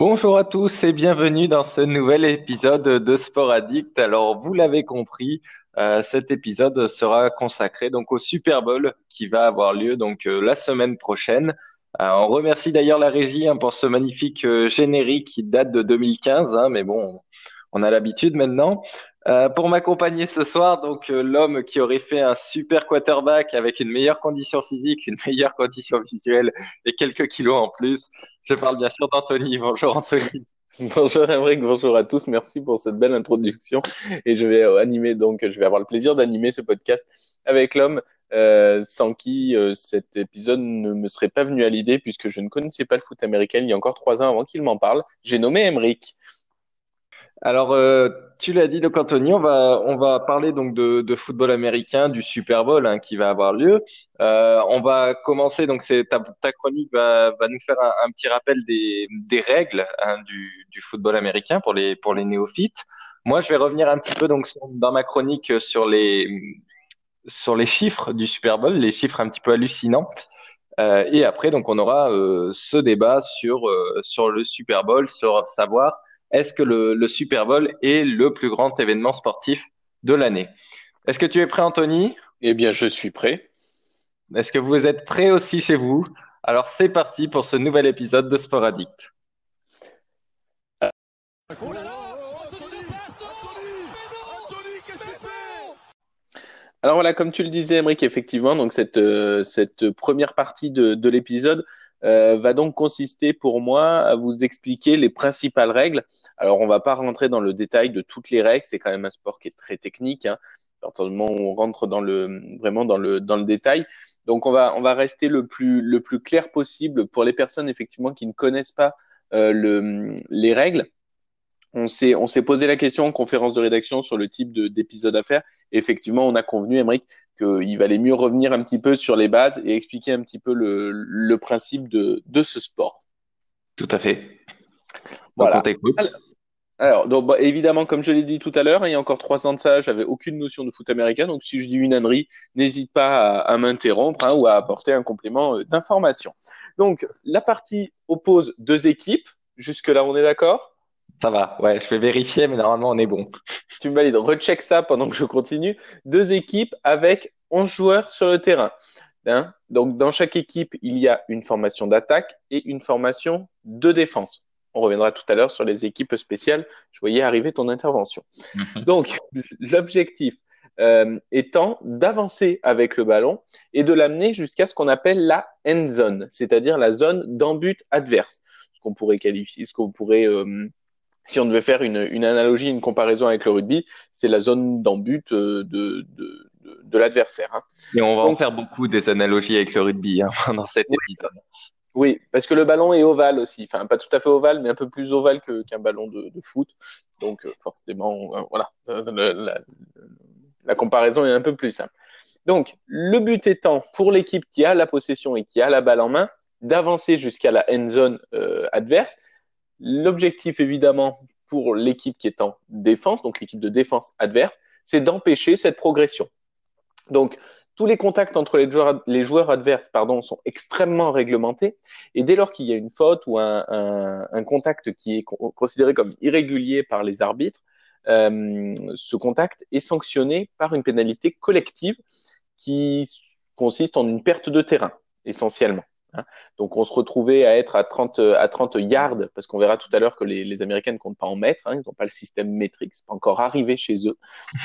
Bonjour à tous et bienvenue dans ce nouvel épisode de Sport Addict. Alors, vous l'avez compris, cet épisode sera consacré donc au Super Bowl qui va avoir lieu la semaine prochaine. On remercie d'ailleurs la régie pour ce magnifique générique qui date de 2015, mais bon, on a l'habitude maintenant. Pour m'accompagner ce soir, l'homme qui aurait fait un super quarterback avec une meilleure condition physique, une meilleure condition visuelle et quelques kilos en plus. Je parle bien sûr d'Anthony. Bonjour Anthony. Bonjour Emric, bonjour à tous, merci pour cette belle introduction et je vais animer je vais avoir le plaisir d'animer ce podcast avec l'homme sans qui cet épisode ne me serait pas venu à l'idée puisque je ne connaissais pas le foot américain il y a encore 3 ans avant qu'il m'en parle. J'ai nommé Emric. Alors, tu l'as dit, donc Anthony, on va parler de football américain, du Super Bowl qui va avoir lieu. On va commencer, donc c'est ta chronique va nous faire un petit rappel des règles du football américain pour les néophytes. Moi, je vais revenir un petit peu dans ma chronique sur les chiffres du Super Bowl, les chiffres un petit peu hallucinants. Et après, donc, on aura ce débat sur le Super Bowl, sur savoir est-ce que le Super Bowl est le plus grand événement sportif de l'année. Est-ce que tu es prêt, Anthony? Eh bien, je suis prêt. Est-ce que vous êtes prêt aussi chez vous? Alors, c'est parti pour ce nouvel épisode de Sport Addict. Oh là là, Anthony, Anthony, qu'est-ce qu'il fait? Alors voilà, comme tu le disais, Emric, effectivement, donc cette première partie de l'épisode va donc consister pour moi à vous expliquer les principales règles. Alors, on va pas rentrer dans le détail de toutes les règles, c'est quand même un sport qui est très technique, hein. À partir du moment où on rentre vraiment dans le détail. Donc, on va rester le plus clair possible pour les personnes effectivement qui ne connaissent pas les règles. On s'est posé la question en conférence de rédaction sur le type d'épisode à faire. Et effectivement, on a convenu, Emric, qu'il valait mieux revenir un petit peu sur les bases et expliquer un petit peu le principe de ce sport. Tout à fait. Donc, on Voilà. t'écoute. Alors, donc, bah, évidemment, comme je l'ai dit tout à l'heure, il y a encore 3 ans de ça, j'avais aucune notion de foot américain. Donc, si je dis une ânerie, n'hésite pas à m'interrompre, hein, ou à apporter un complément d'information. Donc, la partie oppose deux équipes. Jusque-là, on est d'accord? Ça va. Ouais, je vais vérifier, mais normalement, on est bon. Tu me valides. Recheck ça pendant que je continue. Deux équipes avec 11 joueurs sur le terrain. Hein. Donc, dans chaque équipe, il y a une formation d'attaque et une formation de défense. On reviendra tout à l'heure sur les équipes spéciales. Je voyais arriver ton intervention. Donc, l'objectif étant d'avancer avec le ballon et de l'amener jusqu'à ce qu'on appelle la end zone, c'est-à-dire la zone d'en-but adverse. Ce qu'on pourrait qualifier, ce qu'on pourrait si on devait faire une analogie, une comparaison avec le rugby, c'est la zone d'en-but de l'adversaire. Hein. Et on va en Donc, faire beaucoup des analogies avec le rugby dans cet oui, épisode. oui, parce que le ballon est ovale aussi. Enfin, pas tout à fait ovale, mais un peu plus ovale qu'un ballon de foot. Donc, forcément, voilà, la comparaison est un peu plus simple. Donc, le but étant, pour l'équipe qui a la possession et qui a la balle en main, d'avancer jusqu'à la end zone adverse. L'objectif, évidemment, pour l'équipe qui est en défense, donc l'équipe de défense adverse, c'est d'empêcher cette progression. Donc, tous les contacts entre les joueurs adverses sont extrêmement réglementés. Et dès lors qu'il y a une faute ou un contact qui est considéré comme irrégulier par les arbitres, ce contact est sanctionné par une pénalité collective qui consiste en une perte de terrain, essentiellement. Hein. Donc, on se retrouvait à être à 30 yards, parce qu'on verra tout à l'heure que les Américains ne comptent pas en mètres, hein, ils n'ont pas le système métrique, c'est pas encore arrivé chez eux.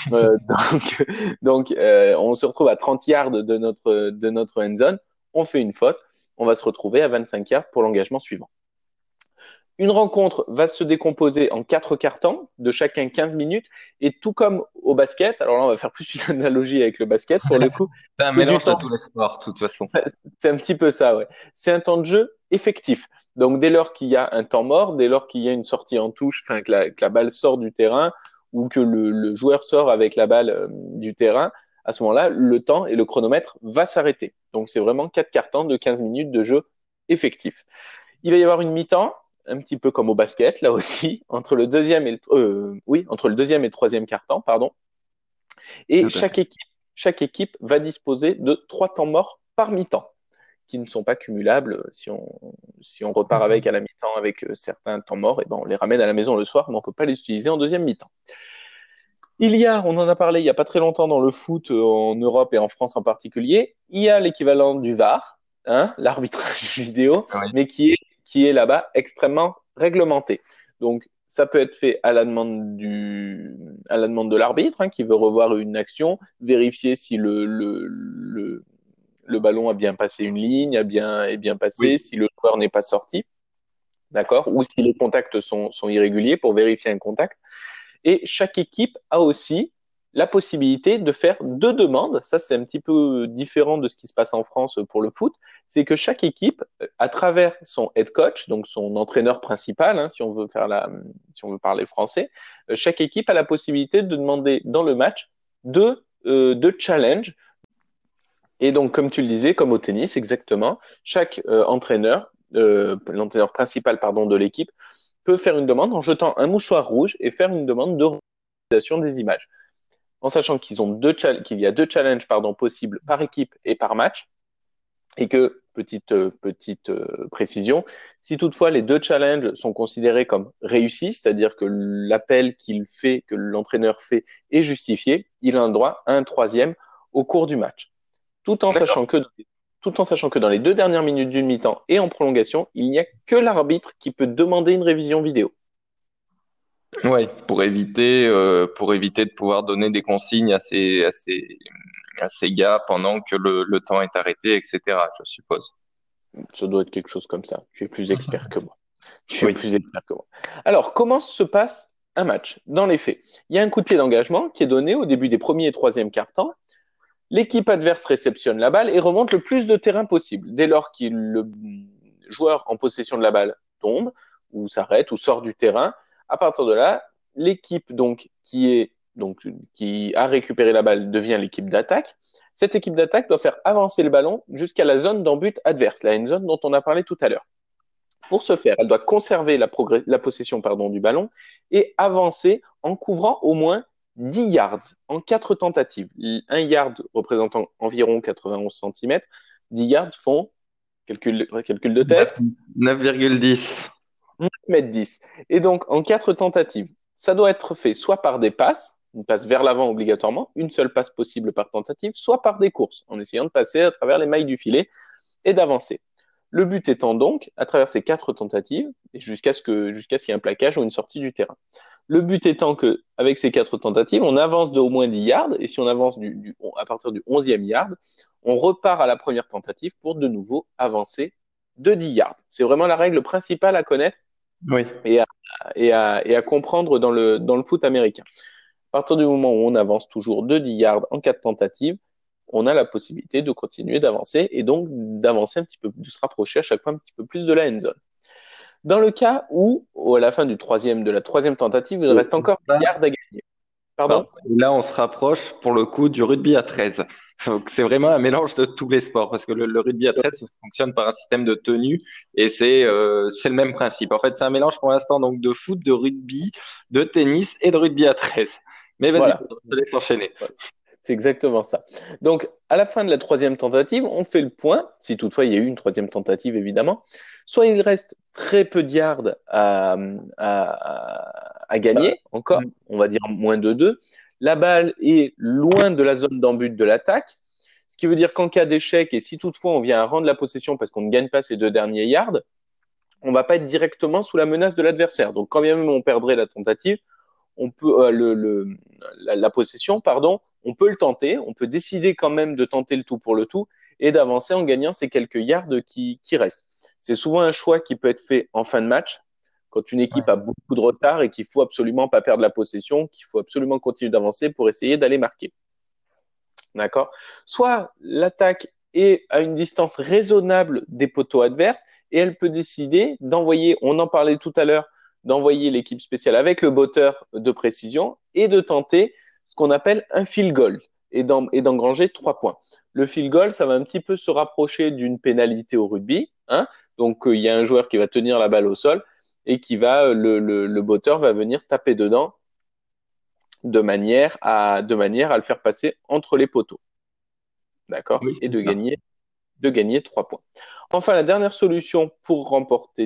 On se retrouve à 30 yards de notre end zone, on fait une faute, on va se retrouver à 25 yards pour l'engagement suivant. Une rencontre va se décomposer en 4 quarts-temps, de chacun 15 minutes, et tout comme au basket, alors là on va faire plus une analogie avec le basket pour le coup, C'est un c'est du mélange de temps, tous les sports, de toute façon. c'est un petit peu ça, ouais. C'est un temps de jeu effectif. Donc dès lors qu'il y a un temps mort, dès lors qu'il y a une sortie en touche, enfin que la balle sort du terrain, ou que le joueur sort avec la balle du terrain, à ce moment-là, le temps et le chronomètre va s'arrêter. Donc c'est vraiment 4 quarts-temps de 15 minutes de jeu effectif. Il va y avoir une mi-temps, un petit peu comme au basket, là aussi, entre le deuxième et le troisième quart-temps, pardon. Et Tout à fait. chaque équipe va disposer de 3 temps morts par mi-temps. qui ne sont pas cumulables. Si on repart avec à la mi-temps avec certains temps morts, et ben on les ramène à la maison le soir, mais on peut pas les utiliser en deuxième mi-temps. On en a parlé il y a pas très longtemps dans le foot en Europe et en France en particulier, il y a l'équivalent du VAR, hein, l'arbitrage vidéo, Oui. mais qui est là-bas extrêmement réglementé. Donc, ça peut être fait à la demande de l'arbitre, hein, qui veut revoir une action, vérifier si le ballon a bien passé une ligne, est bien passé, Oui. si le joueur n'est pas sorti, d'accord, ou si les contacts sont irréguliers pour vérifier un contact. Et chaque équipe a aussi la possibilité de faire deux demandes. Ça, c'est un petit peu différent de ce qui se passe en France pour le foot. C'est que chaque équipe, à travers son head coach, donc son entraîneur principal, hein, si on veut parler français, chaque équipe a la possibilité de demander dans le match deux challenges. Et donc, comme tu le disais, comme au tennis, exactement, chaque l'entraîneur principal, pardon, de l'équipe, peut faire une demande en jetant un mouchoir rouge et faire une demande de réalisation des images. En sachant qu'il y a deux challenges possibles par équipe et par match, et que, petite précision, si toutefois les deux challenges sont considérés comme réussis, c'est-à-dire que l'appel que l'entraîneur fait est justifié, il a un droit à un troisième au cours du match. Tout en D'accord. sachant que dans les 2 dernières minutes d'une mi-temps et en prolongation, il n'y a que l'arbitre qui peut demander une révision vidéo. Ouais, pour éviter de pouvoir donner des consignes à ces gars pendant que le temps est arrêté, etc., je suppose. Ça doit être quelque chose comme ça. Tu es plus expert que moi. Tu es Oui. plus expert que moi. Alors, comment se passe un match? Dans les faits, il y a un coup de pied d'engagement qui est donné au début des premiers et troisième quart-temps. L'équipe adverse réceptionne la balle et remonte le plus de terrain possible. Dès lors que le joueur en possession de la balle tombe, ou s'arrête, ou sort du terrain, à partir de là, l'équipe qui a récupéré la balle devient l'équipe d'attaque. Cette équipe d'attaque doit faire avancer le ballon jusqu'à la zone d'en-but adverse, la end zone dont on a parlé tout à l'heure. Pour ce faire, elle doit conserver la possession du ballon et avancer en couvrant au moins 10 yards en 4 tentatives. Un yard représentant environ 91 cm, 10 yards font, calcul de tête, 9,10. 9,10 m. Et donc, en 4 tentatives, ça doit être fait soit par des passes, une passe vers l'avant obligatoirement, une seule passe possible par tentative, soit par des courses, en essayant de passer à travers les mailles du filet et d'avancer. Le but étant donc, à travers ces 4 tentatives, et jusqu'à ce qu'il y ait un plaquage ou une sortie du terrain. Le but étant que, avec ces 4 tentatives, on avance de au moins 10 yards, et si on avance à partir du 11e yard, on repart à la première tentative pour de nouveau avancer de 10 yards. C'est vraiment la règle principale à connaître Oui. et à comprendre dans le foot américain. À partir du moment où on avance toujours de 10 yards en 4 tentatives, on a la possibilité de continuer d'avancer et donc d'avancer un petit peu, de se rapprocher à chaque fois un petit peu plus de la end zone. Dans le cas où, à la fin de la troisième tentative, il reste encore 10 yards à gagner. Pardon? Là, on se rapproche pour le coup du rugby à 13. Donc, c'est vraiment un mélange de tous les sports parce que le rugby à 13 fonctionne par un système de tenue et c'est le même principe. En fait, c'est un mélange pour l'instant donc de foot, de rugby, de tennis et de rugby à 13. Mais vas-y, Voilà. je te laisse enchaîner. C'est exactement ça. Donc, à la fin de la troisième tentative, on fait le point, si toutefois il y a eu une troisième tentative, évidemment. Soit il reste très peu de yards à gagner, encore, on va dire moins de 2. La balle est loin de la zone d'en-but de l'attaque, ce qui veut dire qu'en cas d'échec, et si toutefois on vient à rendre la possession parce qu'on ne gagne pas ces 2 derniers yards, on va pas être directement sous la menace de l'adversaire. Donc, quand bien même on perdrait la tentative, on peut la possession, pardon, on peut le tenter, on peut décider quand même de tenter le tout pour le tout et d'avancer en gagnant ces quelques yards qui restent. C'est souvent un choix qui peut être fait en fin de match, quand une équipe a beaucoup de retard et qu'il faut absolument pas perdre la possession, qu'il faut absolument continuer d'avancer pour essayer d'aller marquer. D'accord? Soit l'attaque est à une distance raisonnable des poteaux adverses et elle peut décider d'envoyer, on en parlait tout à l'heure, d'envoyer l'équipe spéciale avec le botteur de précision et de tenter ce qu'on appelle un field goal et d'engranger 3 points. Le field goal, ça va un petit peu se rapprocher d'une pénalité au rugby, hein. Donc, il y a un joueur qui va tenir la balle au sol et le botteur va venir taper dedans de manière à le faire passer entre les poteaux. D'accord? Oui, Et c'est de ça. gagner de gagner 3 points. Enfin, la dernière solution pour remporter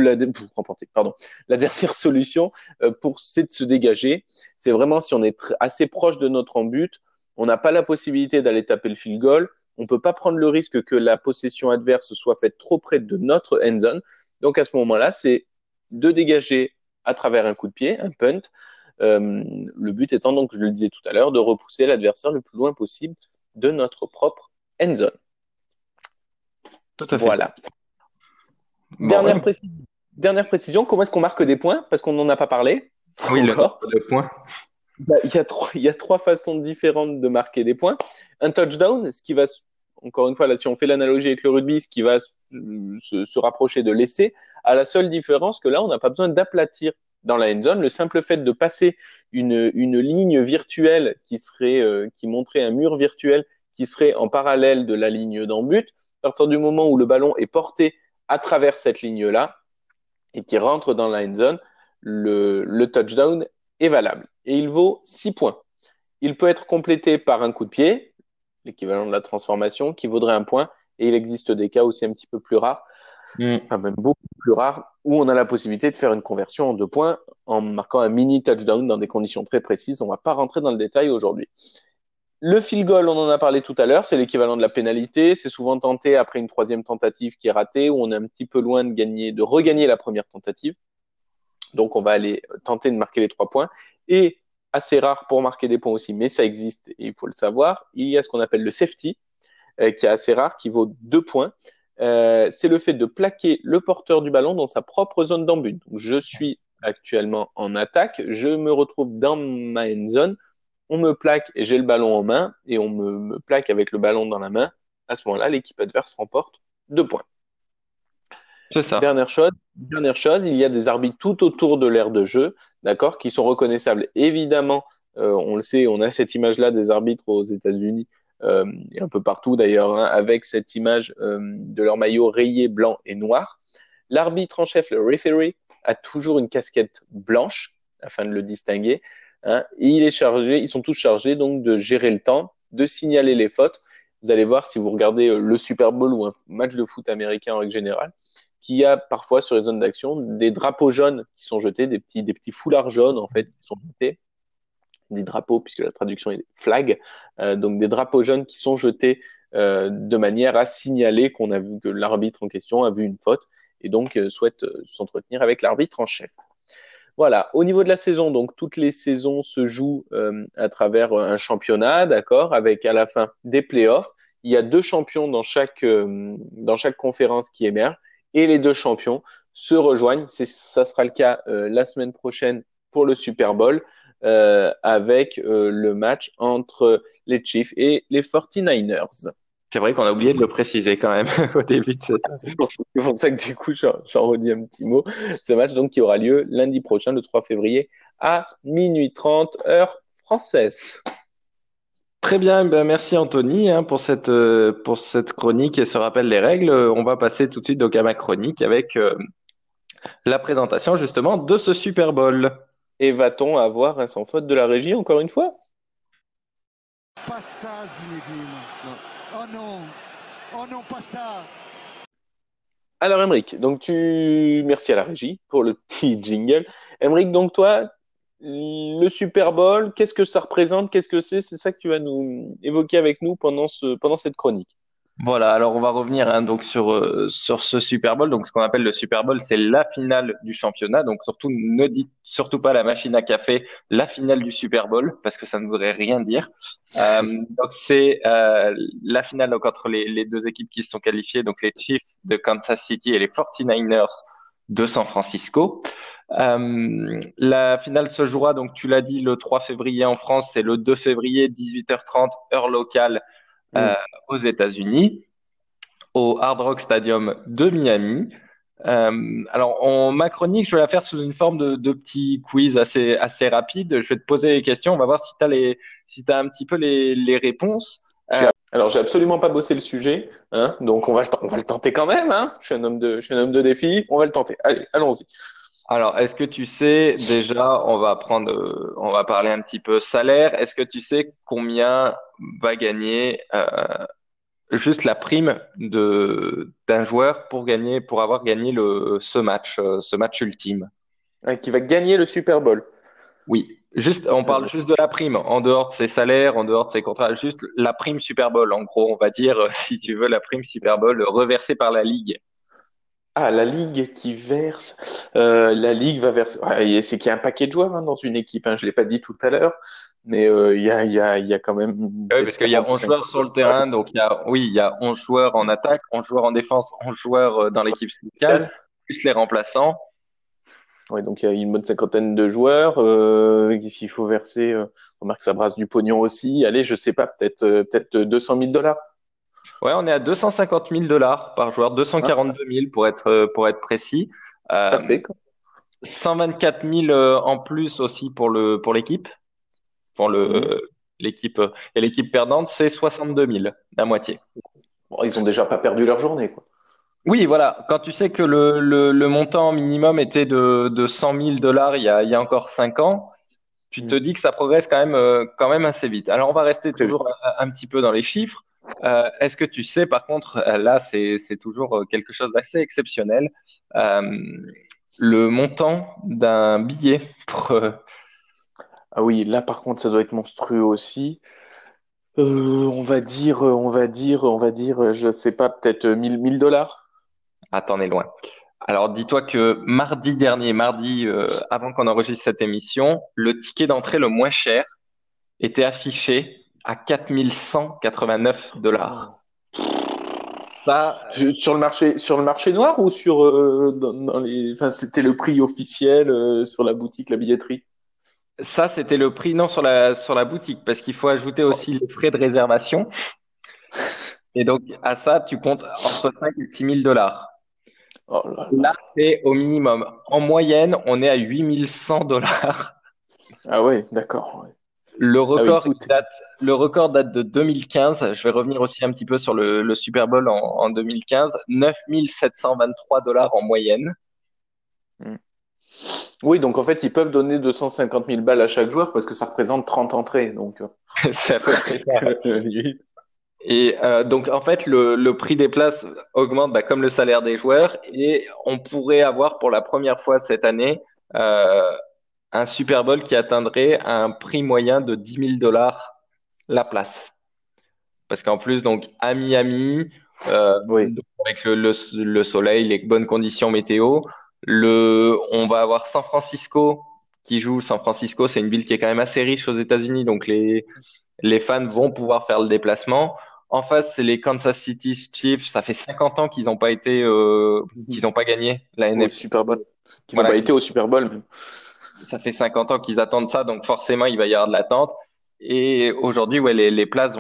la dernière solution c'est de se dégager. C'est vraiment si on est assez proche de notre en but, on n'a pas la possibilité d'aller taper le field goal, on ne peut pas prendre le risque que la possession adverse soit faite trop près de notre end zone. Donc à ce moment-là, c'est de dégager à travers un coup de pied, un punt. Le but étant donc, je le disais tout à l'heure, de repousser l'adversaire le plus loin possible de notre propre end zone. Tout à fait. Voilà. Bon, ouais. Dernière précision, comment est-ce qu'on marque des points? Parce qu'on n'en a pas parlé Oui, le encore. nombre de points. Il y a trois façons différentes de marquer des points. Un touchdown, ce qui va, encore une fois, là, si on fait l'analogie avec le rugby, ce qui va se rapprocher de l'essai, à la seule différence que là, on n'a pas besoin d'aplatir dans la end zone. Le simple fait de passer une ligne virtuelle qui montrait un mur virtuel qui serait en parallèle de la ligne d'en but, à partir du moment où le ballon est porté à travers cette ligne-là et qui rentre dans la end zone, le touchdown est valable. Et il vaut 6 points. Il peut être complété par un coup de pied, l'équivalent de la transformation, qui vaudrait un point. Et il existe des cas aussi un petit peu plus rares, enfin même beaucoup plus rares, où on a la possibilité de faire une conversion en 2 points en marquant un mini touchdown dans des conditions très précises. On ne va pas rentrer dans le détail aujourd'hui. Le field goal, on en a parlé tout à l'heure, c'est l'équivalent de la pénalité. C'est souvent tenté après une troisième tentative qui est ratée, où on est un petit peu loin de regagner la première tentative. Donc, on va aller tenter de marquer les 3 points. Et assez rare pour marquer des points aussi, mais ça existe et il faut le savoir. Il y a ce qu'on appelle le safety, qui est assez rare, qui vaut 2 points. C'est le fait de plaquer le porteur du ballon dans sa propre zone d'en-but. Donc, je suis actuellement en attaque, je me retrouve dans ma end zone, on me plaque et j'ai le ballon en main, et on me plaque avec le ballon dans la main. À ce moment-là, l'équipe adverse remporte 2 points. C'est ça. Dernière chose, il y a des arbitres tout autour de l'aire de jeu, d'accord, qui sont reconnaissables. Évidemment, on le sait, on a cette image-là des arbitres aux États-Unis et un peu partout d'ailleurs, hein, avec cette image de leur maillot rayé blanc et noir. L'arbitre en chef, le referee, a toujours une casquette blanche afin de le distinguer. Hein, et ils sont tous chargés donc de gérer le temps, de signaler les fautes. Vous allez voir si vous regardez le Super Bowl ou un match de foot américain en règle générale, qu'il y a parfois sur les zones d'action des drapeaux jaunes qui sont jetés, des petits foulards jaunes en fait qui sont jetés, des drapeaux puisque la traduction est flag, donc des drapeaux jaunes qui sont jetés de manière à signaler que l'arbitre en question a vu une faute et donc souhaite s'entretenir avec l'arbitre en chef. Voilà, au niveau de la saison, donc toutes les saisons se jouent à travers un championnat, d'accord, avec à la fin des playoffs. Il y a 2 champions dans chaque conférence qui émergent et les 2 champions se rejoignent. Ça sera le cas la semaine prochaine pour le Super Bowl avec le match entre les Chiefs et les 49ers. C'est vrai qu'on a oublié de le préciser quand même au début de cette. C'est pour ça que du coup, j'en redis un petit mot. Ce match donc qui aura lieu lundi prochain, le 3 février, à minuit 30, heure française. Très bien, ben merci Anthony hein, pour cette chronique et ce rappel des règles. On va passer tout de suite donc à ma chronique avec la présentation justement de ce Super Bowl. Et va-t-on avoir un sans faute de la régie encore une fois? Pas ça, Zinedine. Non. Oh non. Oh non, pas ça. Alors, Emeric, merci à la régie pour le petit jingle. Emeric, donc toi, le Super Bowl, qu'est-ce que ça représente? Qu'est-ce que c'est? C'est ça que tu vas nous évoquer avec nous pendant cette chronique. Voilà, alors on va revenir hein, donc sur ce Super Bowl. Donc ce qu'on appelle le Super Bowl, c'est la finale du championnat. Donc surtout ne dites surtout pas la machine à café, la finale du Super Bowl parce que ça ne voudrait rien dire. Donc c'est la finale donc entre les 2 équipes qui se sont qualifiées, donc les Chiefs de Kansas City et les 49ers de San Francisco. La finale se jouera donc tu l'as dit le 3 février en France, c'est le 2 février 18h30 heure locale aux États-Unis, au Hard Rock Stadium de Miami. Alors, ma chronique, je vais la faire sous une forme de petit quiz assez rapide. Je vais te poser les questions. On va voir si t'as un petit peu les réponses. Alors, j'ai absolument pas bossé le sujet, hein, donc on va le tenter quand même. Hein. Je suis un homme de défi. On va le tenter. Allez, allons-y. Alors, est-ce que tu sais déjà, on va parler un petit peu salaire. Est-ce que tu sais combien va gagner juste la prime d'un joueur pour avoir gagné ce match ultime. Ouais, qui va gagner le Super Bowl. Oui, juste, on parle juste de la prime, en dehors de ses salaires, en dehors de ses contrats, juste la prime Super Bowl. En gros, on va dire, si tu veux, la prime Super Bowl reversée par la Ligue. Ah, la Ligue qui verse. La Ligue va verser. Ouais, c'est qu'il y a un paquet de joueurs hein, dans une équipe. Hein, je l'ai pas dit tout à l'heure, mais il y a quand même Oui, peut-être parce qu'il y a 40 ou 11 joueurs 50 sur le joueurs terrain, donc oui, il y a 11 joueurs en attaque, 11 joueurs en défense, 11 joueurs dans l'équipe spéciale, spéciales. plus les remplaçants. Ouais, donc il y a une bonne cinquantaine de joueurs. S'il faut verser, remarque ça brasse du pognon aussi. Allez, je sais pas, peut-être 200 000 dollars. Ouais, on est à 250 000 dollars par joueur, Hein, 242 000 pour être précis. ça Euh, fait quoi. 124 000 en plus aussi pour l'équipe. Pour Mhm. l'équipe et l'équipe perdante, c'est 62 000, la moitié. Bon, ils ont déjà pas perdu leur journée, quoi. Oui, voilà. Quand tu sais que le montant minimum était de 100 000 dollars il y a encore 5 ans, tu te Mhm. dis que ça progresse quand même assez vite. Alors, on va rester Très vite. toujours un petit peu dans les chiffres. Est-ce que tu sais, par contre, là, c'est toujours quelque chose d'assez exceptionnel, euh, le montant d'un billet pour, Ah oui, là par contre, ça doit être monstrueux aussi. On va dire, je sais pas, peut-être 1000 dollars. ah, t'en es loin. Alors, dis-toi que mardi dernier, avant qu'on enregistre cette émission, le ticket d'entrée le moins cher était affiché à 4189 dollars. Oh. Ça, Sur le marché noir ou sur dans les, enfin, c'était le prix officiel sur la boutique, la billetterie. ça, c'était le prix, non, sur la boutique, parce qu'il faut ajouter Oh, aussi les frais de réservation. Et donc, à ça, tu comptes entre 5 et 6 000 dollars. oh là Là, là. c'est au minimum. En moyenne, on est à 8100 dollars. Ah ouais, d'accord. Ouais. Le Ah oui, record, tout. le record date de 2015. Je vais revenir aussi un petit peu sur le Super Bowl en 2015. 9723 dollars en moyenne. Hmm. Oui, donc en fait, ils peuvent donner 250 000 balles à chaque joueur parce que ça représente 30 entrées. Donc, C'est à peu près ça. oui. Et donc, en fait, le prix des places augmente comme le salaire des joueurs. Et on pourrait avoir pour la première fois cette année euh, un Super Bowl qui atteindrait un prix moyen de 10 000 dollars la place. Parce qu'en plus, donc, à Miami, Oui. donc, avec le soleil, les bonnes conditions météo, on va avoir San Francisco qui joue. San Francisco, c'est une ville qui est quand même assez riche aux États-Unis. Donc, les fans vont pouvoir faire le déplacement. En face, c'est les Kansas City Chiefs. Ça fait 50 ans qu'ils n'ont pas gagné la Au NFC. Super Bowl. Qu'ils n'ont Voilà, pas été au Super Bowl même. ça fait 50 ans qu'ils attendent ça, donc forcément, il va y avoir de l'attente. Et aujourd'hui, ouais, les places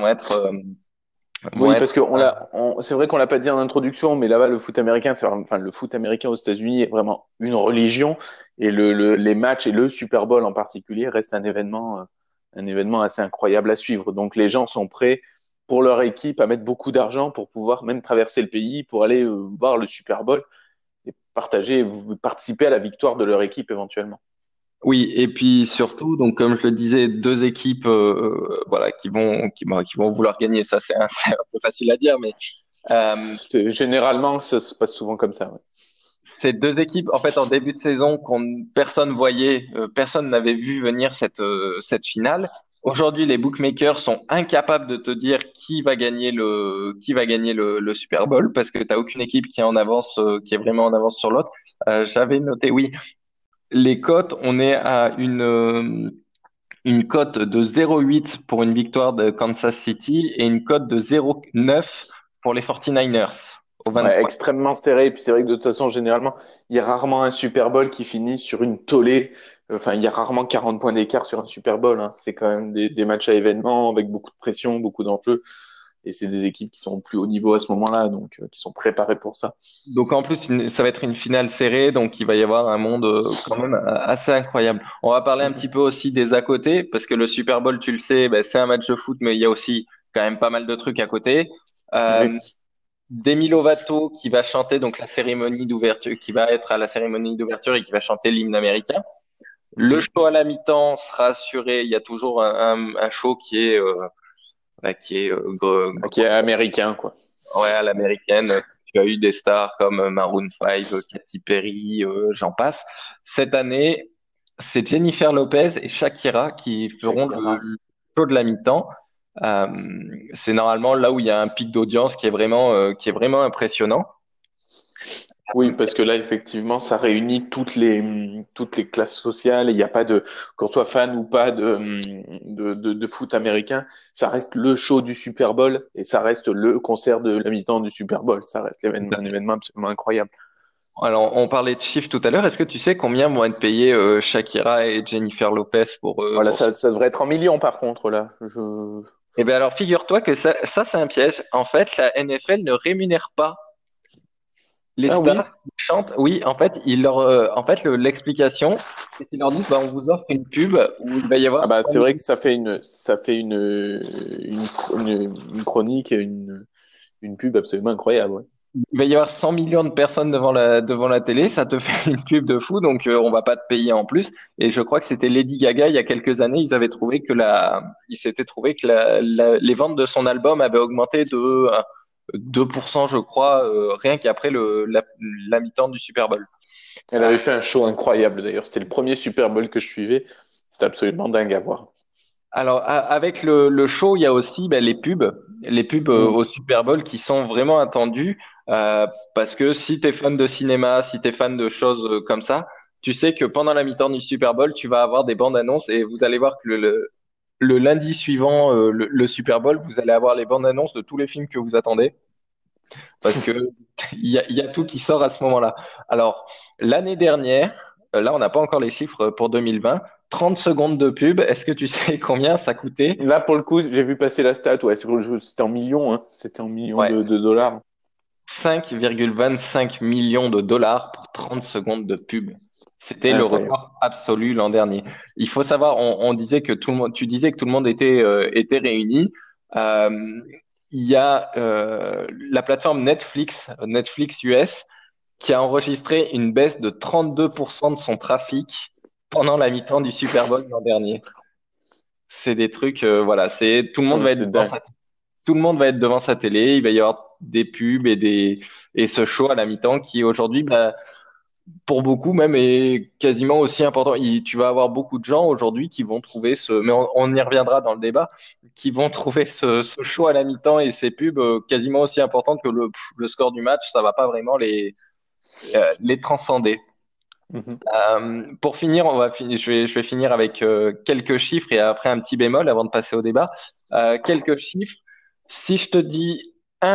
vont Oui, parce être, que c'est vrai qu'on l'a pas dit en introduction, mais là-bas, le foot américain, enfin, le foot américain aux États-Unis est vraiment une religion, et les matchs et le Super Bowl en particulier restent un événement assez incroyable à suivre. Donc, les gens sont prêts pour leur équipe à mettre beaucoup d'argent pour pouvoir même traverser le pays pour aller voir le Super Bowl et participer à la victoire de leur équipe éventuellement. oui, et puis surtout, donc comme je le disais, deux équipes, voilà, qui vont vouloir gagner. Ça, c'est un peu facile à dire, mais Généralement, ça se passe souvent comme ça. Ouais. c'est deux équipes, en fait, en début de saison, personne voyait, personne n'avait vu venir cette finale. Aujourd'hui, les bookmakers sont incapables de te dire qui va gagner le Super Bowl parce que tu n'as aucune équipe qui est en avance, qui est vraiment en avance sur l'autre. J'avais noté, oui, les cotes, on est à une cote de 0,8 pour une victoire de Kansas City et une cote de 0,9 pour les 49ers au Ouais, 23. extrêmement serré. Et puis c'est vrai que de toute façon, généralement, il y a rarement un Super Bowl qui finit sur une tollée. Enfin, il y a rarement 40 points d'écart sur un Super Bowl. Hein. C'est quand même des matchs à événements avec beaucoup de pression, beaucoup d'enjeux. Et c'est des équipes qui sont au plus haut niveau à ce moment-là, donc qui sont préparées pour ça. Donc en plus, ça va être une finale serrée, donc il va y avoir un monde quand même assez incroyable. On va parler un petit peu aussi des à côté, parce que le Super Bowl, tu le sais, ben, c'est un match de foot, mais il y a aussi quand même pas mal de trucs à côté. Oui. Euh, Demi Lovato qui va chanter donc la cérémonie d'ouverture, qui va être à la cérémonie d'ouverture et qui va chanter l'hymne américain. Le Mhm. show à la mi-temps sera assuré. Il y a toujours un show qui est qui est Qui est américain, quoi. ouais, à l'américaine. Tu as eu des stars comme Maroon 5, Katy Perry, j'en passe. Cette année, c'est Jennifer Lopez et Shakira qui feront Shakira. le show de la mi-temps. Euh, c'est normalement là où il y a un pic d'audience qui est vraiment impressionnant. Oui, parce que là, effectivement, ça réunit toutes les classes sociales. Il n'y a pas de, qu'on soit fan ou pas de foot américain, ça reste le show du Super Bowl et ça reste le concert de la mi-temps du Super Bowl. Ça reste un événement absolument incroyable. Alors, on parlait de chiffres tout à l'heure. Est-ce que tu sais combien vont être payés Shakira et Jennifer Lopez Voilà, pour ce... ça devrait être en millions, par contre, là. Je... Eh bien alors, figure-toi que ça c'est un piège. En fait, la NFL ne rémunère pas les Ah oui? stars qui chantent. Oui, en fait, l'explication, c'est qu'ils leur disent, bah, on vous offre une pub où il va y Ah avoir bah, 100 c'est 000 vrai que ça fait une chronique, une pub absolument incroyable, ouais. il va y avoir 100 millions de personnes devant la télé, ça te fait une pub de fou, donc on va pas te payer en plus. Et je crois que c'était Lady Gaga il y a quelques années, ils s'étaient trouvé que les ventes de son album avaient augmenté de 2%, je crois, rien qu'après la mi-temps du Super Bowl. Elle avait fait un show incroyable, d'ailleurs. C'était le premier Super Bowl que je suivais. C'était absolument dingue à voir. Alors, avec le show, il y a aussi ben, les pubs Mm. au Super Bowl qui sont vraiment attendues parce que si tu es fan de cinéma, si tu es fan de choses comme ça, tu sais que pendant la mi-temps du Super Bowl, tu vas avoir des bandes annonces et vous allez voir que le lundi suivant le Super Bowl, vous allez avoir les bandes annonces de tous les films que vous attendez parce que il y a tout qui sort à ce moment-là. Alors, l'année dernière, là, on n'a pas encore les chiffres pour 2020. 30 secondes de pub, est-ce que tu sais combien ça coûtait? Là, pour le coup, j'ai vu passer la stat. Ouais, c'était en millions, hein. C'était en millions Ouais, de dollars. 5,25 millions de dollars pour 30 secondes de pub. C'était le Incroyable. record absolu l'an dernier. Il faut savoir, on disait que tout le monde, tu disais que tout le monde était réuni. Euh, il y a la plateforme Netflix US, qui a enregistré une baisse de 32% de son trafic pendant la mi-temps du Super Bowl l'an dernier. C'est des trucs, voilà, c'est tout le monde va être C'est devant dingue. tout le monde va être devant sa télé, il va y avoir des pubs et ce show à la mi-temps qui aujourd'hui, bah, pour beaucoup même est quasiment aussi important. Tu vas avoir beaucoup de gens aujourd'hui qui vont trouver mais on y reviendra dans le débat, qui vont trouver ce show à la mi-temps et ces pubs quasiment aussi importantes que le score du match. Ça va pas vraiment les transcender. Mhm. Pour finir, je vais finir avec quelques chiffres et après un petit bémol avant de passer au débat. Quelques chiffres. Si je te dis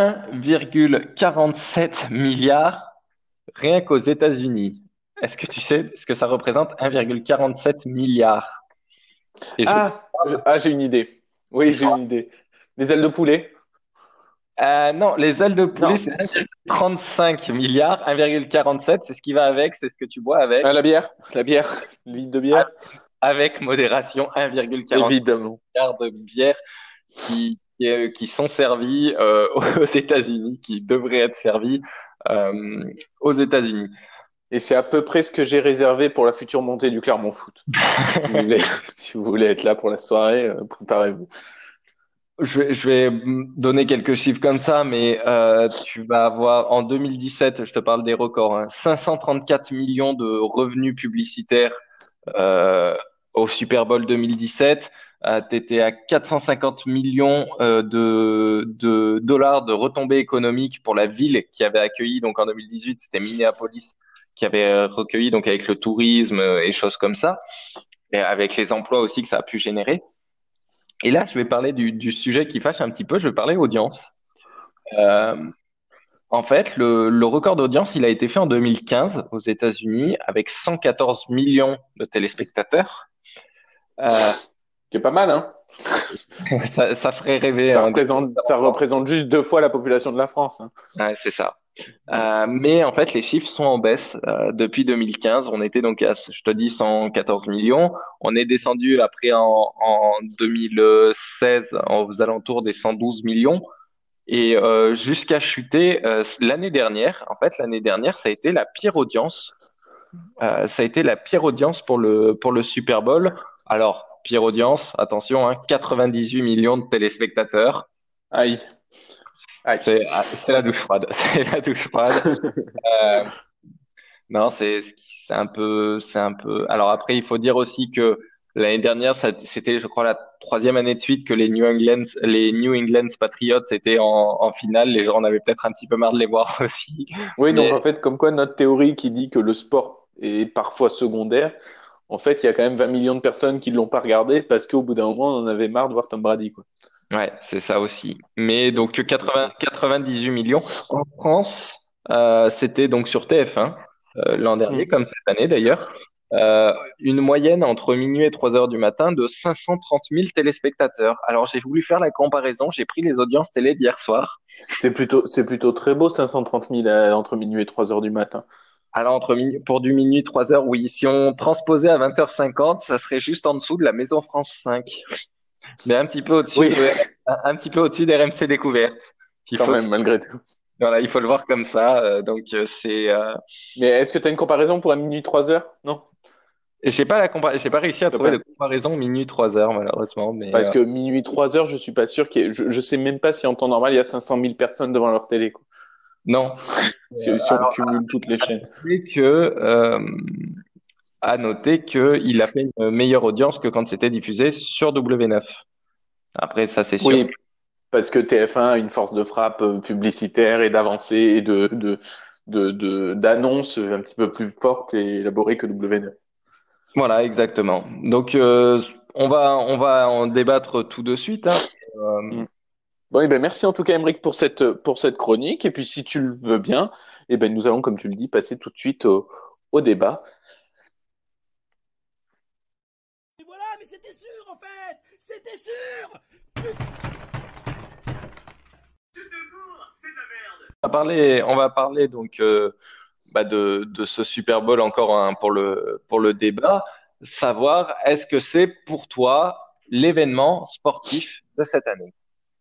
1,47 milliard rien qu'aux États-Unis, est-ce que tu sais ce que ça représente 1,47 milliard? Et je Ah, j'ai une idée. Oui, j'ai une idée. Les ailes de poulet? non, les ailes de poulet, Non. c'est 1,35 milliard. 1,47, c'est ce qui va avec, c'est ce que tu bois Ah, avec. la bière? La bière? Le litre de bière? Avec modération, 1,47 Évidemment. milliard de bières qui sont servies aux États-Unis, qui devraient être servies euh, aux États-Unis. Et c'est à peu près ce que j'ai réservé pour la future montée du Clermont Foot. Si vous voulez, si vous voulez être là pour la soirée, préparez-vous. Je vais donner quelques chiffres comme ça, mais tu vas avoir en 2017, je te parle des records, hein, 534 millions de revenus publicitaires euh, au Super Bowl 2017. Tu étais à 450 millions de dollars de retombées économiques pour la ville qui avait accueilli, donc en 2018, c'était Minneapolis qui avait recueilli, donc avec le tourisme et choses comme ça, et avec les emplois aussi que ça a pu générer. Et là, je vais parler du sujet qui fâche un petit peu, je vais parler audience. Euh, En fait, le record d'audience, il a été fait en 2015 aux États-Unis avec 114 millions de téléspectateurs. Euh, C'est pas mal, hein? ça ferait rêver, hein. Ça représente juste 2 fois la population de la France, hein. Ouais, c'est ça. Ouais. Mais en fait, les chiffres sont en baisse. Depuis 2015, on était donc à, je te dis, 114 millions. On est descendu après en 2016 aux alentours des 112 millions. Et jusqu'à chuter l'année dernière. En fait, l'année dernière, ça a été la pire audience. Ça a été la pire audience pour le Super Bowl. Alors, pire audience, attention, hein, 98 millions de téléspectateurs. Aïe, aïe. C'est la douche froide. C'est la douche froide. Euh, non, c'est un peu. Alors après, il faut dire aussi que l'année dernière, c'était, je crois, la troisième année de suite que les New England Patriots étaient en finale. Les gens en avaient peut-être un petit peu marre de les voir aussi. Oui, donc Mais en fait, comme quoi notre théorie qui dit que le sport est parfois secondaire, en fait, il y a quand même 20 millions de personnes qui ne l'ont pas regardé parce qu'au bout d'un moment, on en avait marre de voir Tom Brady, quoi. ouais, c'est ça aussi. Mais donc C'est ça. 98 millions en France, c'était donc sur TF1 l'an dernier, Mhm. comme cette année d'ailleurs. Une moyenne entre minuit et 3 heures du matin de 530 000 téléspectateurs. Alors j'ai voulu faire la comparaison, j'ai pris les audiences télé d'hier soir. C'est plutôt très beau, 530 000 entre minuit et 3 heures du matin. Alors pour du minuit 3 heures, oui. Si on transposait à 20h50, ça serait juste en dessous de la Maison France 5, mais Oui, un petit peu au-dessus d'RMC Découverte. Il quand faut, même, malgré tout. voilà, il faut le voir comme ça. Mais est-ce que tu as une comparaison pour un minuit 3 heures? Non. J'ai pas réussi à T'as trouver de pas. comparaison minuit 3 heures malheureusement, mais Parce que minuit 3 heures, je suis pas sûr je sais même pas si en temps normal, il y a 500 000 personnes devant leur télé, quoi. non. Si on cumule toutes les chaînes. C'est que à noter qu'il a fait une meilleure audience que quand c'était diffusé sur W9. Après, ça c'est sûr. Oui, parce que TF1 a une force de frappe publicitaire et d'avancée et d'annonce un petit peu plus forte et élaborée que W9. Voilà, exactement. Donc on va en débattre tout de suite, hein. Mm. Bon, eh ben, merci en tout cas, Emeric, pour cette chronique. Et puis, si tu le veux bien, eh ben, nous allons, comme tu le dis, passer tout de suite au débat. Et voilà, mais c'était sûr en fait. C'était sûr. On va parler donc de ce Super Bowl encore hein, pour le débat, savoir est-ce que c'est pour toi l'événement sportif de cette année?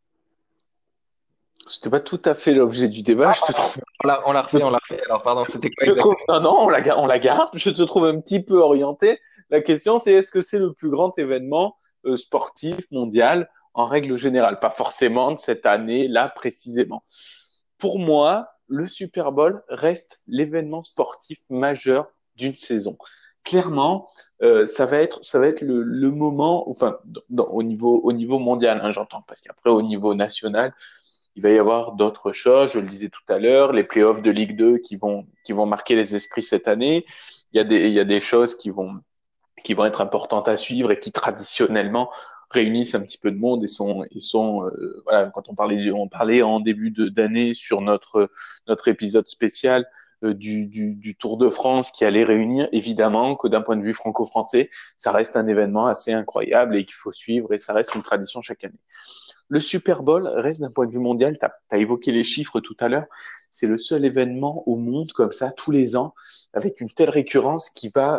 C'était pas tout à fait l'objet du débat. Je te trouve, On l'a refait. Alors pardon, c'était quoi je trouve, exactement? non, non, on la garde. Je te trouve un petit peu orienté. La question, c'est est-ce que c'est le plus grand événement sportif mondial en règle générale? Pas forcément de cette année-là précisément. Pour moi, le Super Bowl reste l'événement sportif majeur d'une saison. Clairement, ça va être le moment, enfin, au niveau mondial, hein, j'entends, parce qu'après, au niveau national, il va y avoir d'autres choses. Je le disais tout à l'heure, les playoffs de Ligue 2 qui vont marquer les esprits cette année. Il y a des choses qui vont être importantes à suivre et qui traditionnellement réunissent un petit peu de monde et sont voilà, quand on parlait en début d'année sur notre épisode spécial du Tour de France qui allait réunir, évidemment que d'un point de vue franco-français, ça reste un événement assez incroyable et qu'il faut suivre et ça reste une tradition chaque année. Le Super Bowl reste d'un point de vue mondial, tu as évoqué les chiffres tout à l'heure, c'est le seul événement au monde comme ça tous les ans avec une telle récurrence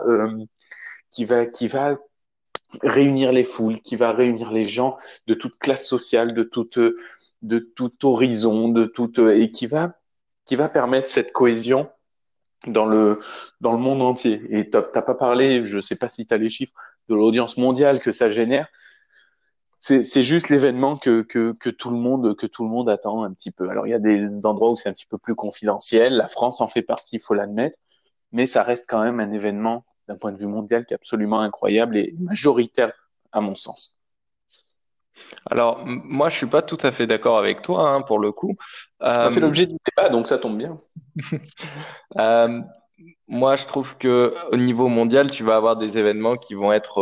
qui va réunir les foules, qui va réunir les gens de toute classe sociale, de tout horizon, et qui va permettre cette cohésion dans le monde entier. Et t'as pas parlé, je sais pas si tu as les chiffres, de l'audience mondiale que ça génère. C'est juste l'événement que tout le monde attend un petit peu. Alors, il y a des endroits où c'est un petit peu plus confidentiel. La France en fait partie, il faut l'admettre. Mais ça reste quand même un événement d'un point de vue mondial qui est absolument incroyable et majoritaire à mon sens. Alors moi, je suis pas tout à fait d'accord avec toi hein, pour le coup. Ah, c'est Euh, l'objet du débat, donc ça tombe bien. euh, Moi, je trouve que au niveau mondial, tu vas avoir des événements qui vont être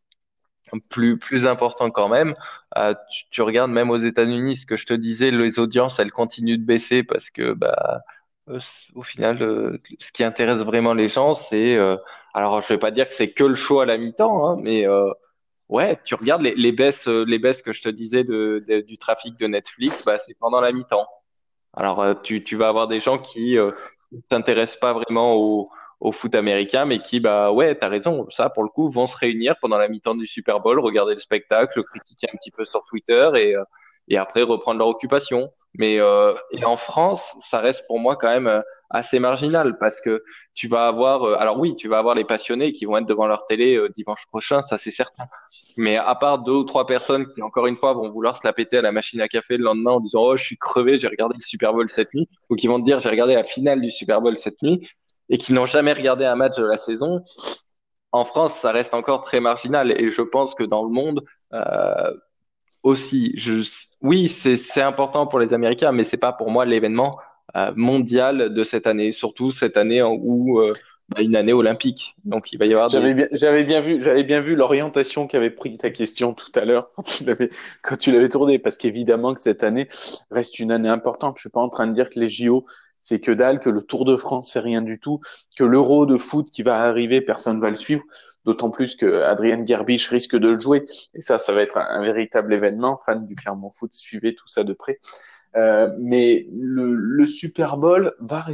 plus important quand même. Tu regardes même aux États-Unis, ce que je te disais, les audiences, elles continuent de baisser parce que bah au final, ce qui intéresse vraiment les gens, c'est alors je vais pas dire que c'est que le show à la mi-temps, hein, mais ouais, tu regardes les baisses que je te disais du trafic de Netflix, bah c'est pendant la mi-temps. Alors, tu vas avoir des gens qui ne s'intéressent pas vraiment au foot américain, mais qui, bah ouais, t'as raison, ça, pour le coup, vont se réunir pendant la mi-temps du Super Bowl, regarder le spectacle, le critiquer un petit peu sur Twitter et après reprendre leur occupation. Mais et en France, ça reste pour moi quand même assez marginal parce que tu vas avoir, alors oui, tu vas avoir les passionnés qui vont être devant leur télé dimanche prochain, ça c'est certain. Mais à part deux ou trois personnes qui, encore une fois, vont vouloir se la péter à la machine à café le lendemain en disant, oh, je suis crevé, j'ai regardé le Super Bowl cette nuit, ou qui vont te dire, j'ai regardé la finale du Super Bowl cette nuit, et qui n'ont jamais regardé un match de la saison, en France, ça reste encore très marginal. Et je pense que dans le monde, euh, aussi, oui, c'est important pour les Américains, mais c'est pas pour moi l'événement mondial de cette année, surtout cette année où une année olympique. Donc il va y avoir des. J'avais bien vu l'orientation qu'avait pris ta question tout à l'heure quand tu l'avais tournée, parce qu'évidemment que cette année reste une année importante. Je suis pas en train de dire que les JO, c'est que dalle, que le Tour de France, c'est rien du tout, que l'Euro de foot qui va arriver, personne va le suivre. D'autant plus que Adrien Gerbisch risque de le jouer. Et ça va être un véritable événement. Fan du Clermont Foot, suivez tout ça de près. Mais le Super Bowl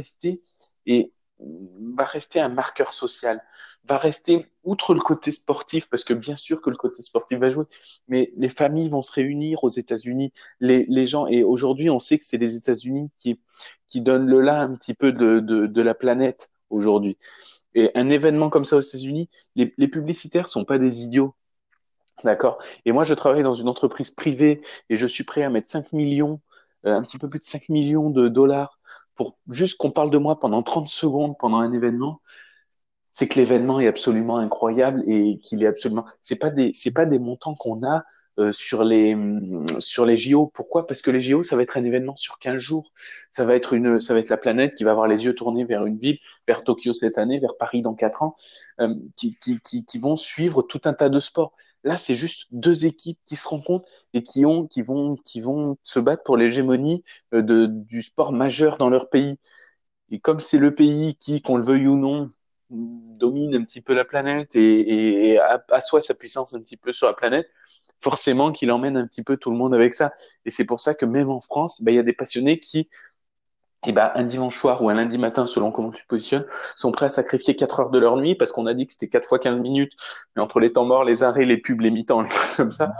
et va rester un marqueur social, va rester outre le côté sportif, parce que bien sûr que le côté sportif va jouer, mais les familles vont se réunir aux États-Unis, les gens, et aujourd'hui on sait que c'est les États-Unis qui donnent le là un petit peu de la planète aujourd'hui. Et un événement comme ça aux États-Unis, les publicitaires sont pas des idiots. D'accord. Et moi, je travaille dans une entreprise privée et je suis prêt à mettre 5 millions, un petit peu plus de 5 millions de dollars pour juste qu'on parle de moi pendant 30 secondes pendant un événement. C'est que l'événement est absolument incroyable et qu'il est absolument. C'est pas des montants qu'on a sur les JO. Pourquoi? Parce que les JO, ça va être un événement sur 15 jours. Ça va être la planète qui va avoir les yeux tournés vers une ville, vers Tokyo cette année, vers Paris dans 4 ans, qui vont suivre tout un tas de sports. Là, c'est juste deux équipes qui se rencontrent et qui vont se battre pour l'hégémonie du sport majeur dans leur pays. Et comme c'est le pays qui, qu'on le veuille ou non, domine un petit peu la planète et assoit sa puissance un petit peu sur la planète, forcément qu'il emmène un petit peu tout le monde avec ça. Et c'est pour ça que même en France, il y a des passionnés qui, un dimanche soir ou un lundi matin, selon comment tu te positionnes, sont prêts à sacrifier 4 heures de leur nuit parce qu'on a dit que c'était 4 fois 15 minutes. Mais entre les temps morts, les arrêts, les pubs, les mi-temps, les trucs comme ça,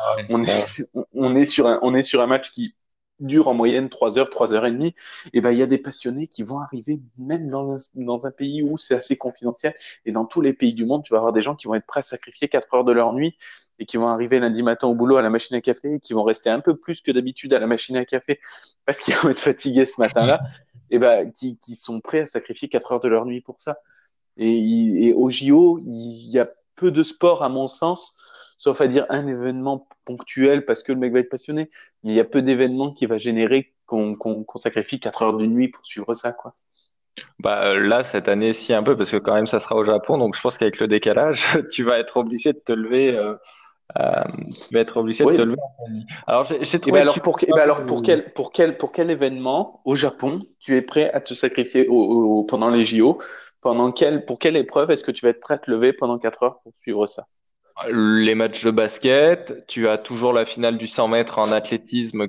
on est sur un match qui dure en moyenne 3 heures, 3 heures et demie. Et il y a des passionnés qui vont arriver même dans un pays où c'est assez confidentiel. Et dans tous les pays du monde, tu vas avoir des gens qui vont être prêts à sacrifier 4 heures de leur nuit et qui vont arriver lundi matin au boulot à la machine à café et qui vont rester un peu plus que d'habitude à la machine à café parce qu'ils vont être fatigués ce matin-là qui sont prêts à sacrifier 4 heures de leur nuit pour ça. Et au JO, il y a peu de sport, à mon sens, sauf à dire un événement ponctuel parce que le mec va être passionné, mais il y a peu d'événements qui va générer qu'on sacrifie 4 heures de nuit pour suivre ça, quoi. Là, cette année, si un peu, parce que quand même, ça sera au Japon, donc je pense qu'avec le décalage, tu vas être obligé de te lever. Tu vas être obligé de Oui. te lever. Alors, j'ai trouvé. Pour quel événement au Japon tu es prêt à te sacrifier pendant les JO? Pour quelle épreuve est-ce que tu vas être prêt à te lever pendant 4 heures pour suivre ça? Les matchs de basket, tu as toujours la finale du 100 mètres en athlétisme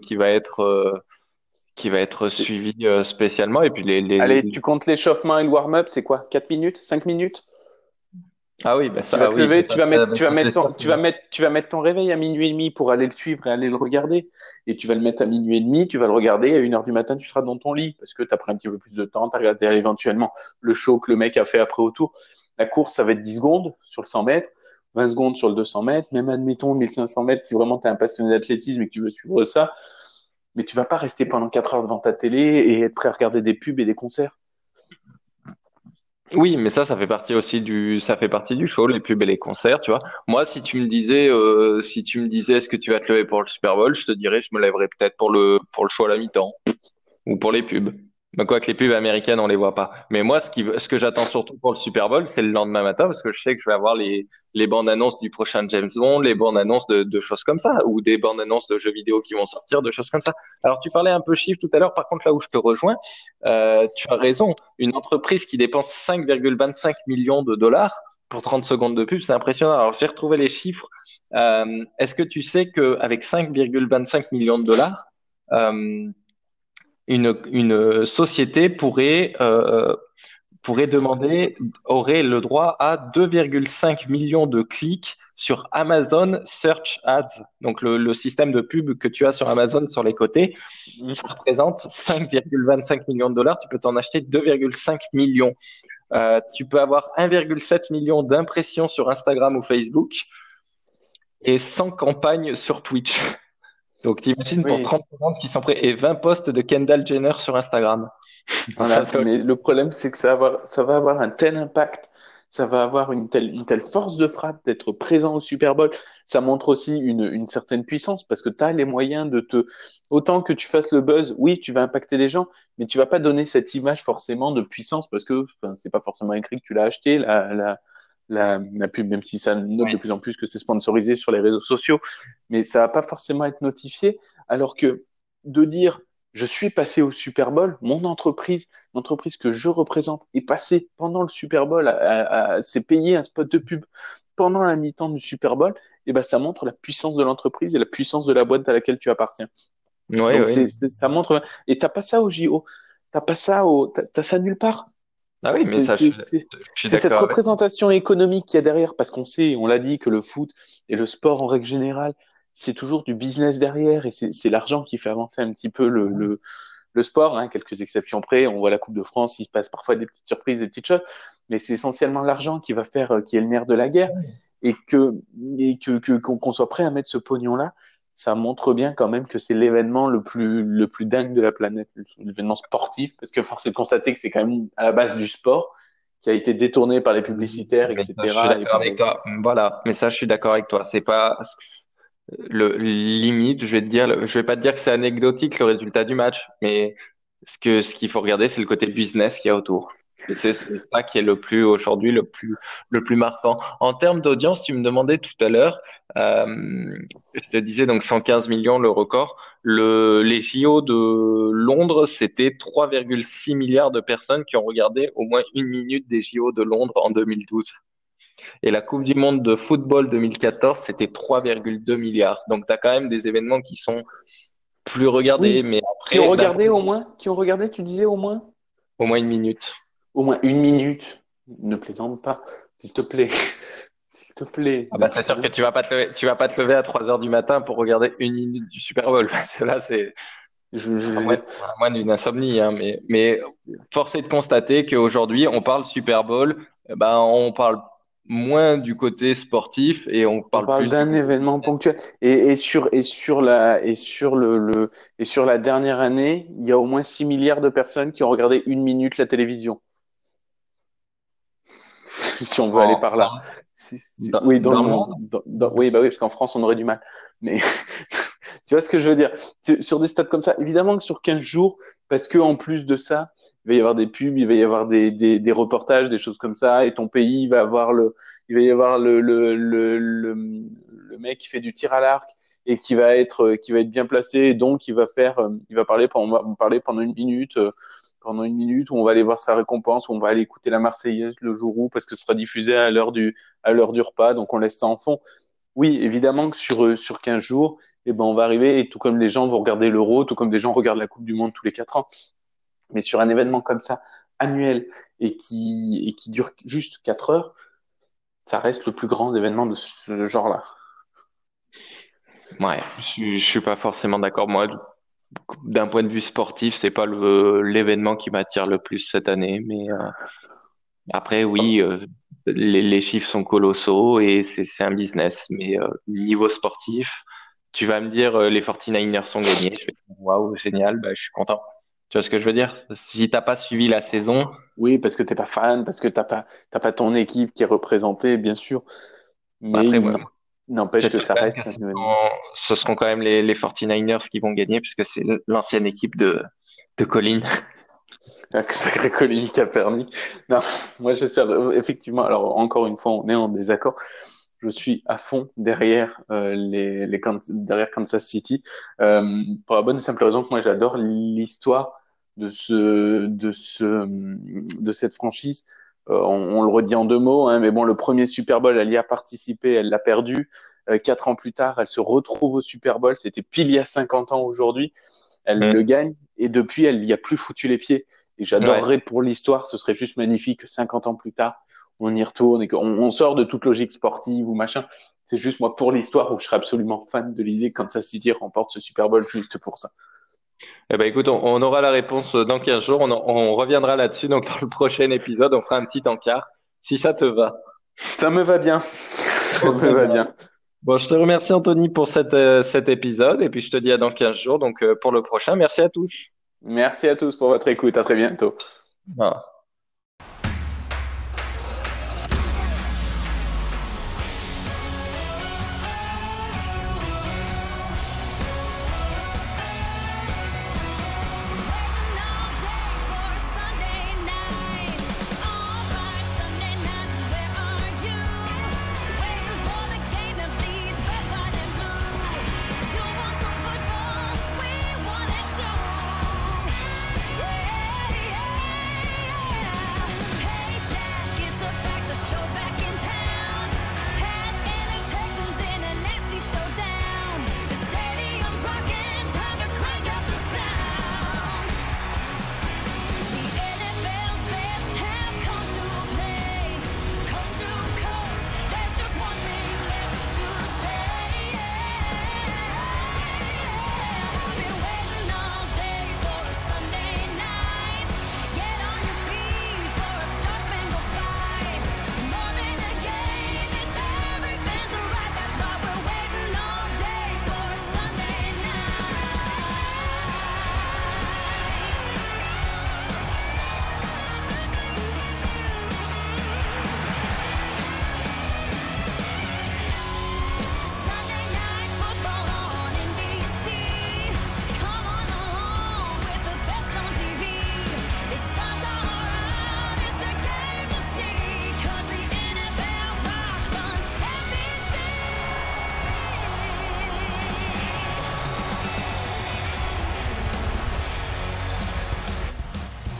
qui va être suivi spécialement. Et puis Allez, tu comptes l'échauffement et le warm-up, c'est quoi? 4 minutes? 5 minutes? Ah oui, Tu vas te oui, lever, c'est ça. tu vas mettre ton réveil à minuit et demi pour aller le suivre et aller le regarder. Et tu vas le mettre à minuit et demi, tu vas le regarder, à 1 heure du matin, tu seras dans ton lit parce que tu as pris un petit peu plus de temps, tu as regardé éventuellement le show que le mec a fait après autour. La course, ça va être 10 secondes sur le 100 mètres, 20 secondes sur le 200 mètres, même admettons 1500 mètres si vraiment tu es un passionné d'athlétisme et que tu veux suivre ça. Mais tu vas pas rester pendant 4 heures devant ta télé et être prêt à regarder des pubs et des concerts. Oui, mais ça fait partie aussi ça fait partie du show, les pubs et les concerts, tu vois. Moi, si tu me disais, est-ce que tu vas te lever pour le Super Bowl, je te dirais, je me lèverais peut-être pour le show à la mi-temps ou pour les pubs. Mais quoi que les pubs américaines, on les voit pas. Mais moi, ce que j'attends surtout pour le Super Bowl, c'est le lendemain matin, parce que je sais que je vais avoir les bandes annonces du prochain James Bond, les bandes annonces de choses comme ça, ou des bandes annonces de jeux vidéo qui vont sortir, de choses comme ça. Alors, tu parlais un peu chiffre tout à l'heure. Par contre, là où je te rejoins, tu as raison. Une entreprise qui dépense 5,25 millions de dollars pour 30 secondes de pub, c'est impressionnant. Alors, j'ai retrouvé les chiffres. Est-ce que tu sais qu'avec 5,25 millions de dollars, une société aurait le droit à 2,5 millions de clics sur Amazon Search Ads, donc le système de pub que tu as sur Amazon sur les côtés. Ça représente 5,25 millions de dollars. Tu peux t'en acheter 2,5 millions. Tu peux avoir 1,7 million d'impressions sur Instagram ou Facebook. et 100 campagnes sur Twitch. Donc, t'imagines pour Oui, 30 secondes qui sont prêts et 20 posts de Kendall Jenner sur Instagram. Ça, voilà. ça- Mais le problème, c'est que ça va avoir un tel impact, ça va avoir une telle force de frappe d'être présent au Super Bowl. Ça montre aussi une certaine puissance parce que tu as les moyens de te. Autant que tu fasses le buzz, oui, tu vas impacter les gens, mais tu vas pas donner cette image forcément de puissance parce que enfin, c'est pas forcément écrit que tu l'as acheté, la pub, même si ça note de ouais. plus en plus que c'est sponsorisé sur les réseaux sociaux, mais ça va pas forcément être notifié. Alors que de dire je suis passé au Super Bowl, l'entreprise que je représente est passée pendant le Super Bowl, s'est payé un spot de pub pendant la mi-temps du Super Bowl, et ben ça montre la puissance de l'entreprise et la puissance de la boîte à laquelle tu appartiens. Ouais, Donc ouais. ça montre, et t'as pas ça au JO, t'as ça nulle part. Ah oui, mais C'est ça, c'est- c'est- je suis c'est cette d'accord avec. représentation économique qu'il y a derrière, parce qu'on sait, on l'a dit, que le foot et le sport en règle générale, c'est toujours du business derrière, et c'est l'argent qui fait avancer un petit peu le sport, hein, quelques exceptions près. On voit la Coupe de France, il se passe parfois des petites surprises, des petites choses, mais c'est essentiellement l'argent qui va faire, qui est le nerf de la guerre, et que qu'on soit prêt à mettre ce pognon-là, ça montre bien quand même que c'est l'événement le plus dingue de la planète, l'événement sportif, parce que force est de constater que c'est quand même à la base du sport qui a été détourné par les publicitaires, Mais ça, je suis etc. et d'accord par avec toi. Voilà. Mais ça, je suis d'accord avec toi. C'est pas le limite. Je vais te dire, je vais pas te dire que c'est anecdotique le résultat du match, mais ce qu'il faut regarder, c'est le côté business qu'il y a autour. Et c'est ça qui est le plus aujourd'hui le plus marquant. En termes d'audience, tu me demandais tout à l'heure, je te disais donc 115 millions le record. Les JO de Londres, c'était 3,6 milliards de personnes qui ont regardé au moins une minute des JO de Londres en 2012. Et la Coupe du Monde de football 2014, c'était 3,2 milliards. Donc, tu as quand même des événements qui sont plus regardés, oui, mais après, qui ont regardé, tu disais au moins une minute. au moins une minute. Ne plaisante pas, s'il te plaît. S'il te plaît, Ah ne bah, c'est sûr que plaisante. tu vas pas te lever à 3 heures du matin pour regarder une minute du Super Bowl. Parce que là, c'est Je- à moins d'une insomnie, hein. Mais force est de constater qu'aujourd'hui, on parle Super Bowl, ben, on parle moins du côté sportif et on On parle parle plus du d'un côté événement business. ponctuel. Et sur la dernière année, il y a au moins 6 milliards de personnes qui ont regardé une minute la télévision. Si on veut aller Dans, par là. Oui, dans le dans le monde. monde? Oui, bah oui, parce qu'en France, on aurait du mal. Mais tu vois ce que je veux dire? Sur des stades comme ça, évidemment que sur 15 jours, parce que en plus de ça, il va y avoir des pubs, il va y avoir des reportages, des choses comme ça, et ton pays il va y avoir le mec qui fait du tir à l'arc et qui va être bien placé, et donc il va parler pendant une minute où on va aller voir sa récompense, où on va aller écouter la Marseillaise le jour où, parce que ce sera diffusé à l'heure du repas, donc on laisse ça en fond. Oui, évidemment que sur 15 jours, eh ben, on va arriver, et tout comme les gens vont regarder l'Euro, tout comme des gens regardent la Coupe du Monde tous les 4 ans. Mais sur un événement comme ça, annuel, et qui dure juste 4 heures, ça reste le plus grand événement de ce genre-là. Ouais, je suis pas forcément d'accord. Moi, d'un point de vue sportif, c'est pas l'événement qui m'attire le plus cette année. Mais après, oui, les chiffres sont colossaux et c'est un business. Mais niveau sportif, tu vas me dire les 49ers sont gagnés. Je vais dire, waouh, génial, bah, je suis content. Tu vois ce que je veux dire? Si t'as pas suivi la saison, Oui, parce que t'es pas fan, parce que t'as pas ton équipe qui est représentée, bien sûr. bah, Mais après, il moi, n'empêche que j'espère ça quand même que reste un événement. ce seront quand même les 49ers qui vont gagner puisque c'est l'ancienne équipe de Colin. Sacré Colin Kaepernick. Non, moi j'espère effectivement. Alors encore une fois, on est en désaccord. Je suis à fond derrière derrière Kansas City pour la bonne et simple raison que moi j'adore l'histoire de cette franchise. On le redit en deux mots, hein, mais bon, le premier Super Bowl, elle y a participé, elle l'a perdu. 4 ans plus tard, elle se retrouve au Super Bowl. C'était pile il y a 50 ans aujourd'hui. Elle le Mm. gagne et depuis, elle n'y a plus foutu les pieds. Et Ouais. j'adorerais pour l'histoire, ce serait juste magnifique que 50 ans plus tard, on y retourne et on sort de toute logique sportive ou machin. C'est juste moi pour l'histoire où je serais absolument fan de l'idée que Kansas City remporte ce Super Bowl juste pour ça. Eh ben, écoute, on aura la réponse dans 15 jours. On reviendra là-dessus. Donc, dans le prochain épisode, on fera un petit encart, si ça te va. Ça me va bien. Ça Ok, me va bah, bien. Bon, je te remercie Anthony pour cet épisode et puis je te dis à dans 15 jours donc pour le prochain. Merci à tous. Merci à tous pour votre écoute. À très bientôt. Voilà.